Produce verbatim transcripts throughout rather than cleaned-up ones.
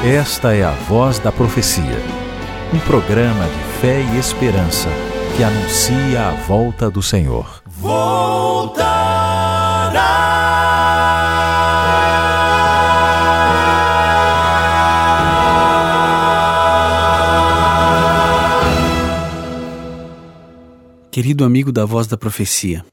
Esta é a Voz da Profecia, um programa de fé e esperança que anuncia a volta do Senhor. Querido amigo da Voz da Profecia,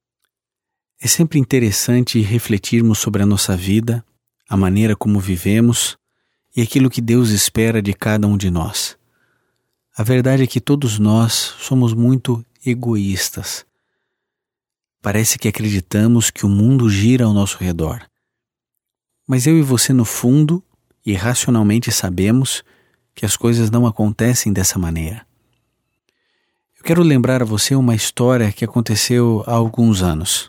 é sempre interessante refletirmos sobre a nossa vida, a maneira como vivemos e aquilo que Deus espera de cada um de nós. A verdade é que todos nós somos muito egoístas. Parece que acreditamos que o mundo gira ao nosso redor. Mas eu e você, no fundo, e racionalmente sabemos que as coisas não acontecem dessa maneira. Eu quero lembrar a você uma história que aconteceu há alguns anos.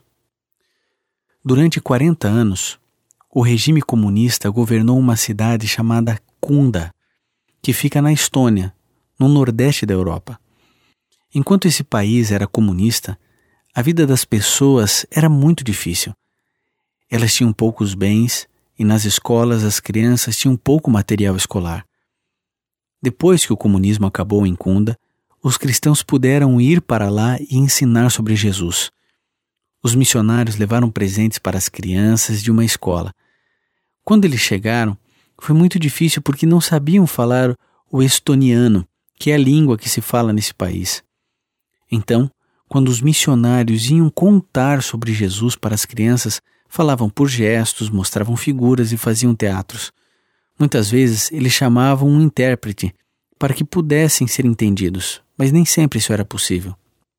Durante quarenta anos, o regime comunista governou uma cidade chamada Kunda, que fica na Estônia, no nordeste da Europa. Enquanto esse país era comunista, a vida das pessoas era muito difícil. Elas tinham poucos bens e nas escolas as crianças tinham pouco material escolar. Depois que o comunismo acabou em Kunda, os cristãos puderam ir para lá e ensinar sobre Jesus. Os missionários levaram presentes para as crianças de uma escola. Quando eles chegaram, foi muito difícil porque não sabiam falar o estoniano, que é a língua que se fala nesse país. Então, quando os missionários iam contar sobre Jesus para as crianças, falavam por gestos, mostravam figuras e faziam teatros. Muitas vezes, eles chamavam um intérprete para que pudessem ser entendidos, mas nem sempre isso era possível.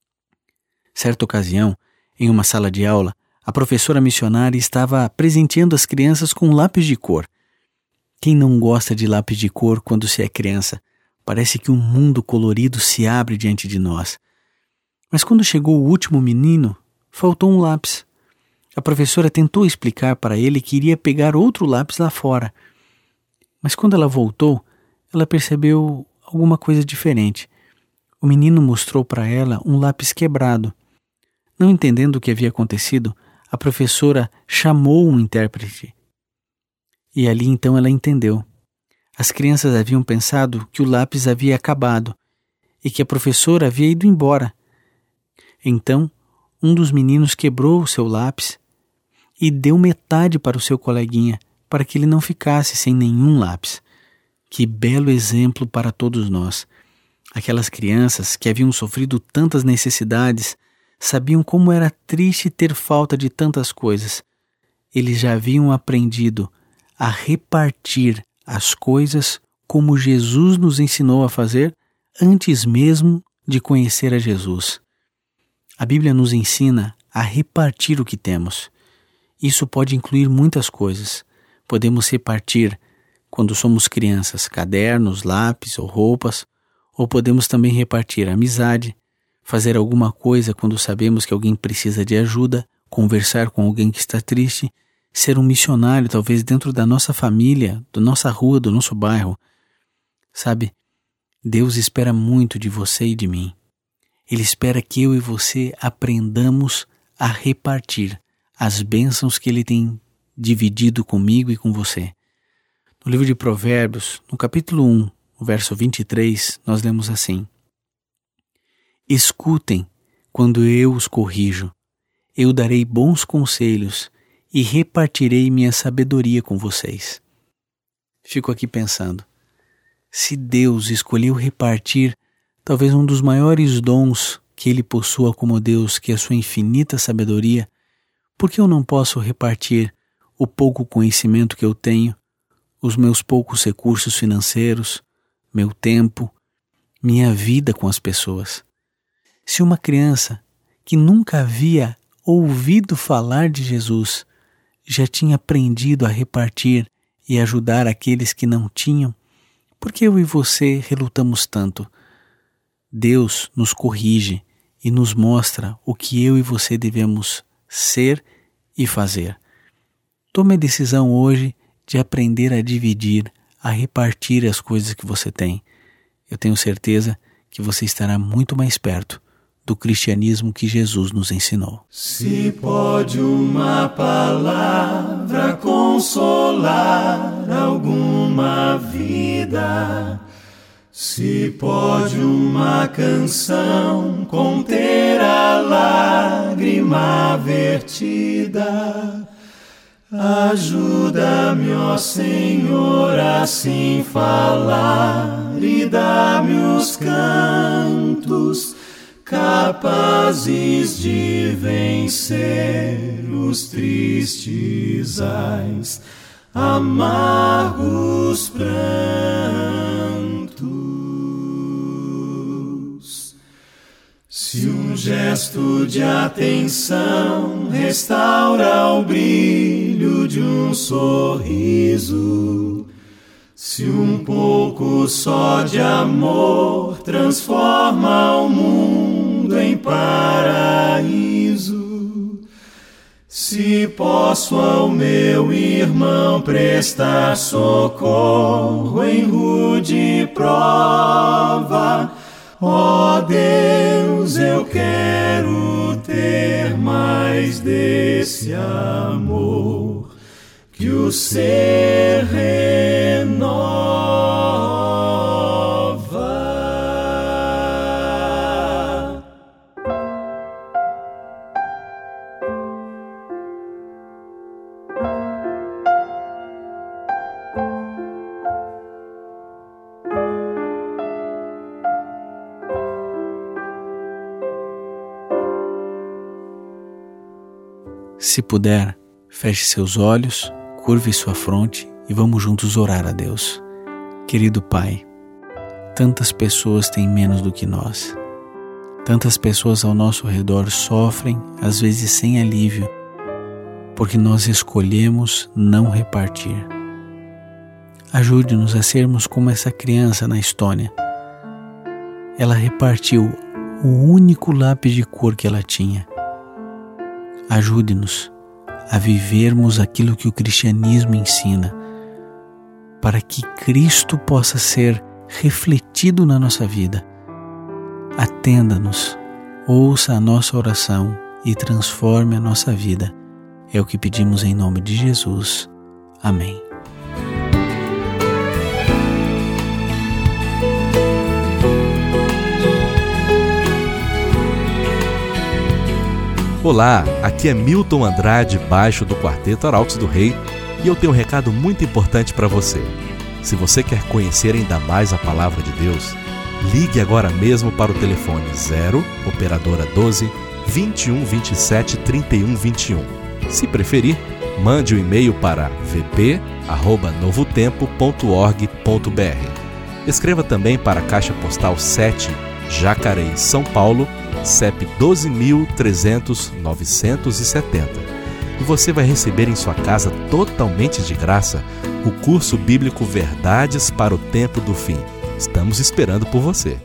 Certa ocasião, em uma sala de aula, a professora missionária estava presenteando as crianças com lápis de cor. Quem não gosta de lápis de cor quando se é criança? Parece que um mundo colorido se abre diante de nós. Mas quando chegou o último menino, faltou um lápis. A professora tentou explicar para ele que iria pegar outro lápis lá fora. Mas quando ela voltou, ela percebeu alguma coisa diferente. O menino mostrou para ela um lápis quebrado. Não entendendo o que havia acontecido, a professora chamou um intérprete. E ali então ela entendeu. As crianças haviam pensado que o lápis havia acabado e que a professora havia ido embora. Então, um dos meninos quebrou o seu lápis e deu metade para o seu coleguinha, para que ele não ficasse sem nenhum lápis. Que belo exemplo para todos nós. Aquelas crianças que haviam sofrido tantas necessidades sabiam como era triste ter falta de tantas coisas. Eles já haviam aprendido a repartir as coisas como Jesus nos ensinou a fazer antes mesmo de conhecer a Jesus. A Bíblia nos ensina a repartir o que temos. Isso pode incluir muitas coisas. Podemos repartir, quando somos crianças, cadernos, lápis ou roupas, ou podemos também repartir amizade, fazer alguma coisa quando sabemos que alguém precisa de ajuda, conversar com alguém que está triste, ser um missionário talvez dentro da nossa família, da nossa rua, do nosso bairro. Sabe, Deus espera muito de você e de mim. Ele espera que eu e você aprendamos a repartir as bênçãos que Ele tem dividido comigo e com você. No livro de Provérbios, no capítulo um, no verso vinte e três, nós lemos assim: Escutem quando eu os corrijo, eu darei bons conselhos e repartirei minha sabedoria com vocês. Fico aqui pensando, se Deus escolheu repartir talvez um dos maiores dons que Ele possua como Deus, que é a sua infinita sabedoria, por que eu não posso repartir o pouco conhecimento que eu tenho, os meus poucos recursos financeiros, meu tempo, minha vida com as pessoas? Se uma criança que nunca havia ouvido falar de Jesus já tinha aprendido a repartir e ajudar aqueles que não tinham, por que eu e você relutamos tanto? Deus nos corrige e nos mostra o que eu e você devemos ser e fazer. Tome a decisão hoje de aprender a dividir, a repartir as coisas que você tem. Eu tenho certeza que você estará muito mais perto do cristianismo que Jesus nos ensinou. Se pode uma palavra palavra consolar alguma vida? Se pode uma canção conter a lágrima vertida, ajuda-me, ó Senhor, assim falar e dá-me os cantos capazes de vencer os tristes ais, amargos prantos. Se um gesto de atenção restaura o brilho de um sorriso, se um pouco só de amor transforma o mundo em paraíso, se posso ao meu irmão prestar socorro em rude prova, ó Deus, eu quero ter mais desse amor que o ser renova. Se puder, feche seus olhos, curve sua fronte e vamos juntos orar a Deus. Querido Pai, tantas pessoas têm menos do que nós. Tantas pessoas ao nosso redor sofrem, às vezes sem alívio, porque nós escolhemos não repartir. Ajude-nos a sermos como essa criança na Estônia. Ela repartiu o único lápis de cor que ela tinha. Ajude-nos a vivermos aquilo que o cristianismo ensina, para que Cristo possa ser refletido na nossa vida. Atenda-nos, ouça a nossa oração e transforme a nossa vida. É o que pedimos em nome de Jesus. Amém. Olá, aqui é Milton Andrade, baixo do Quarteto Arautos do Rei, e eu tenho um recado muito importante para você. Se você quer conhecer ainda mais a Palavra de Deus, ligue agora mesmo para o telefone zero, operadora doze, vinte e um, vinte e sete, trinta e um, vinte e um. Se preferir, mande um e-mail para v p arroba novo tempo ponto org ponto b r. Escreva também para a Caixa Postal sete, Jacareí, São Paulo, C E P doze mil trezentos, novecentos e setenta. E você vai receber em sua casa totalmente de graça o curso bíblico Verdades para o Tempo do Fim. Estamos esperando por você.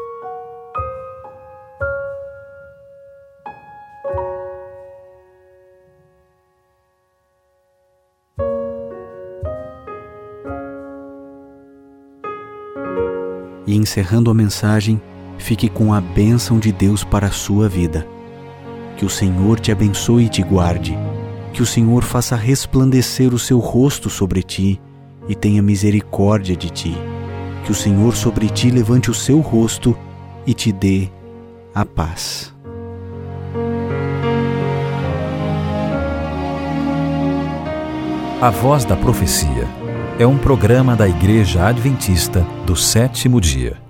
E encerrando a mensagem, fique com a bênção de Deus para a sua vida. Que o Senhor te abençoe e te guarde. Que o Senhor faça resplandecer o seu rosto sobre ti e tenha misericórdia de ti. Que o Senhor sobre ti levante o seu rosto e te dê a paz. A Voz da Profecia é um programa da Igreja Adventista do Sétimo Dia.